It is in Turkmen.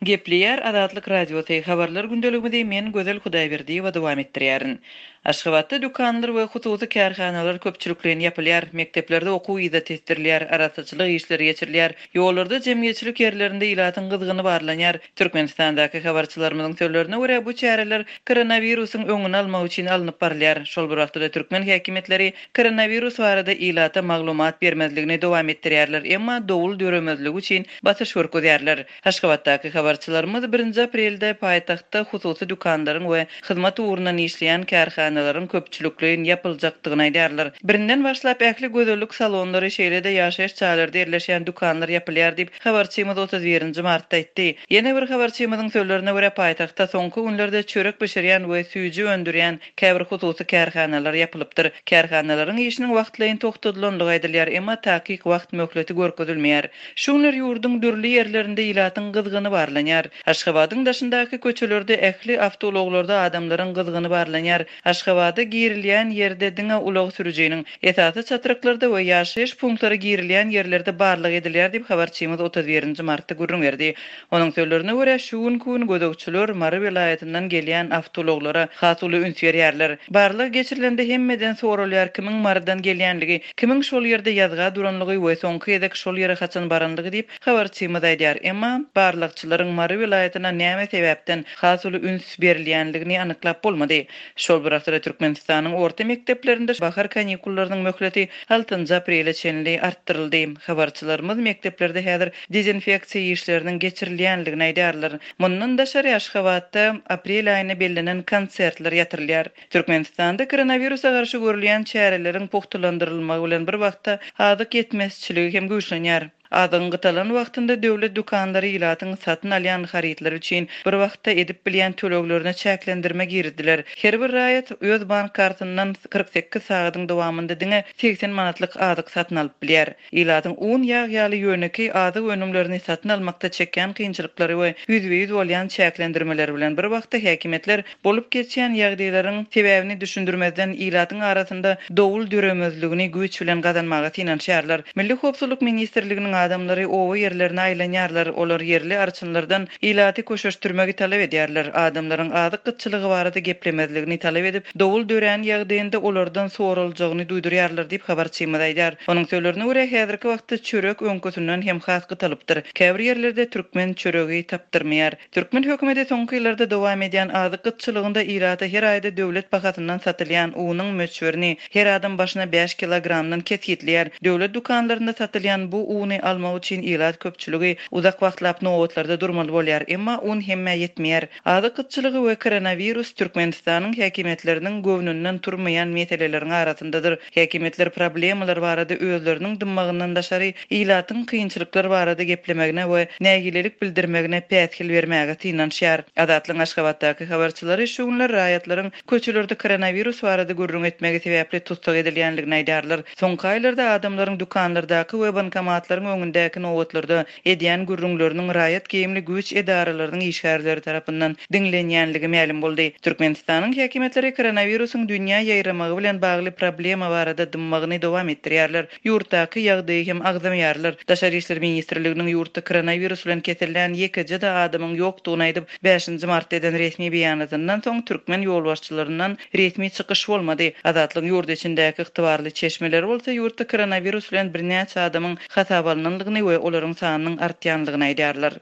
Gepleyer Adatlyk radioty habarlar gündeliginde men Gözel Hudaýberdi we dowam etdirýärin. Aşgabatda dükanlar we hususy kärhanalar köpçüliklen ýapylýar, mekteplerde okuw ýyda testirler, arasaçylyk işleri geçirilýär, ýollarda jemgyýetçilik ýerlerinde ilatyň gyzgyny barlanýar. Türkmenistandaky habarçylarymyzyň sözlerine görä bu çäreler koronawirusyň öňüni almak üçin alınıp barylýar. Şol bir wagtda türkmen häkimetleri koronavirus barada ilata maglumat bermezligini dowam etdirýärler, emma dowul döremezligi üçin batyş görkezýärler. Aşgabatdaky habarçylarymyz 1 aprelde paýtagtda hususy dükanlaryň we hyzmat ugrundan işleýän kärhanalaryň köpçülikliň ýapyljakdygyny aýdýarlar. Birinden başlap ähli gözellik salonlary şeýlede ýaşaýyş çağlarda ýerleşýän dükanlar ýapylýar diýip habarçymyz 31 martda aýtdy. Ýene bir habarçymyzyň sözlerine görä paýtagtda soňky günlerde çörek bişirýän we süýji öndürýän käbir hususy kärhanalar ýapylypdyr. Kärhanalaryň işiniň wagtlaryny toktadylanlygy aýdylýar, emma takyk wagt möhleti görkezilmeýär. Şuňlar ýurdun dürli ýerlerinde ilatyň gyzgyny barlanýar. Aşgabatyň daşyndaky köçelerde ähli awtologlarda adamlaryň gyzgyny barlanýar. Aşgabada girilýän ýerde diňe ulag sürüjiniň esasy çatyryklarda we ýaşaýyş punktlary girilýän ýerlerde barlyk edilýär diýip habarçymyz 31 martda gürrüň berdi. Onuň sözlerine görä şu gün gözegçiler Mary vilayetinden gelýän awtologlara hasuly üns berýärler. Barlyk geçirilende hemmeden sorulýar kimiň Marydan gelýänligi, kimiň şol ýerde ýazga duranlygy we soňky edek şol ýere haçan baranlygy diýip habarçymyz aýdýar. Emma barlykçylaryň Mary vilayetina näme sebäpden hasuly üns berilýänligini anyklap bolmady. Şol bir wagtda Türkmenistanyň orta mekteplerinde bahar kanikullarynyň möhleti 6 aprele çenli arttyryldy. Habarçylarymyz mekteplerde häzir dezinfeksiýa işleriniň geçirilýänligini aýdýarlar. Mundan daşary Aşgabatda aprel aýyna bellenen konsertler ýatyrylýar. Türkmenistanda koronawirusa garşy görülýän çäreleriň pogtalandyrylmagy bilen bir wagtda adyk yetmezçiligi hem güýçlenýär. Adyň gytalan wagtynda döwlet dükanlary ilatyň satyn alýan harytlar üçin bir wagtda edip bilýän töleglerini çäklendirme girdiler. Her bir raýat öz bank kartyndan 48 sagatyň dowamında diňe 80 manatlyk adyk satyn alyp bilýär. Ilatyň 10 ýaly ýöneki adyk önümlerini satyn almakda çekýän kynçylyklary we ýüzbe-ýüz bolýan çäklendirmeler bilen bir wagtda häkimetler bolup geçýän ýagdaýlaryň sebäbini düşündirmezden ilatyň arasynda dowul döremezligini güýç bilen gazanmaga tinanşýarlar. Milli Howpsuzlyk Ministrliginiň adamlary owa ýerlerine aýlanýarlar, olar ýerli arçynlardan ilaty köşeşdirmegi talap edýärler. Adamlaryň adyk gytçylygy barada geplemezligini talap edip, dowul dörän ýagdaýynda olardan soruljagyny duýdurýarlar diýip habarçymyz aýdýar. Onuň sözlerine görä häzirki wagtda çörek öňkösünden hem has gytalypdyr. Käbir ýerlerde türkmen çöregi tapdyrmaýar. Türkmen hökümeti soňky ýyllarda dowam edýän adyk gytçylygynda ilaty her aýda döwlet bahasyndan satylýan uwunyň möçberini her adam başyna 5 kilogramdan kesýetleýär. Döwlet dukanlarynda satylýan bu uwuny almak üçin ilat köpçüligi uzak wagtlap nowatlarda durmaly bolýar, emma un hemme ýetmeýär. Adyk gytçylygy we koronavirus Türkmenistanyň häkimetleriniň göwnünden turmaýan meseleleriň arasyndadyr. Häkimetler problemalar barada özleriniň dymmagyndan daşary ilatyň kynçylyklar barada geplemegine we nägilelik bildirmegine pätkil bermäge tinanşýar. Adatlyň Aşgabatdaky habarçylary şu günler raýatlaryň köçelerde koronavirus barada görrüň etmegi sebäpli tutsak edilýänligini aýdýarlar. Soňky aýlarda adamlaryň dukanlardaky we bankomatlaryň öňündäki nowatlarda edýän gürrüňleriniň raýat geyimli güýç edaralarynyň işgärleri tarapyndan diňlenýänligi ma'lum boldy. Türkmenistanyň häkimetleri koronawirusyň dünýä ýaýramagy bilen bagly problema barada dymmagyny dowam etdirýärler. Ýurtdaky ýagdaý hem agzamýarlar. Daşary işler ministrliginiň ýurtda koronawirus bilen kesilýän 2 da adamyň ýokdugyny aýdyp 5 martda eden resmi beýanatyndan soň türkmen ýolbaşçylaryndan resmi çykyş bolmady. Adatlyň ýurt içindäki ygtybarly çeşmeler bolsa ýurtda koronawirus bilen bir näçe adamyň hasaba alınanlygyny we olaryň sanynyň artýanlygyny aýdýarlar.